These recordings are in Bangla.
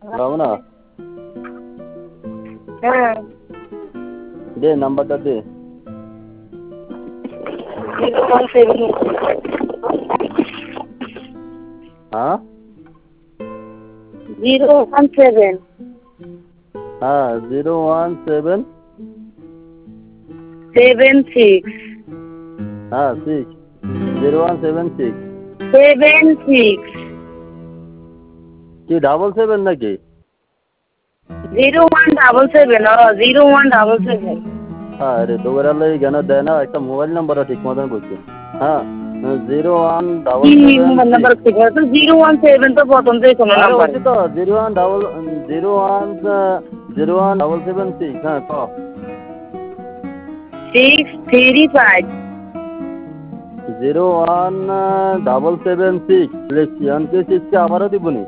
রমনা হ্যাঁ দে নাম্বারটা দে 017 হ্যাঁ 017 হ্যাঁ 017 76 হ্যাঁ 0176 76 কি 77 নাকি 0177 0177 আরে তোরালে কেন দেয় না একটা মোবাইল নাম্বার ঠিক মতন বলছি হ্যাঁ 01776 নাম্বার ঠিক আছে 017 তো প্রথম থেকে কোনো আরে নাম্বার হচ্ছে তো 01776 হ্যাঁ ক 635 01776 লিখছি আনকে সিক্সকে আবারও দিবনি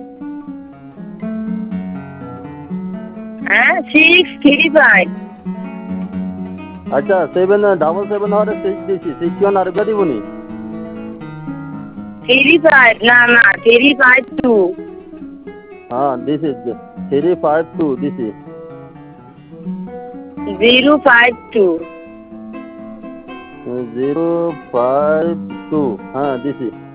হ্যাঁ 635 আচ্ছা 777 হরে 6 দিছি 61 আরেকটা দিবনি 35 না 352 হ্যাঁ দিছি 352 দিছি 052 052 হ্যাঁ দিছি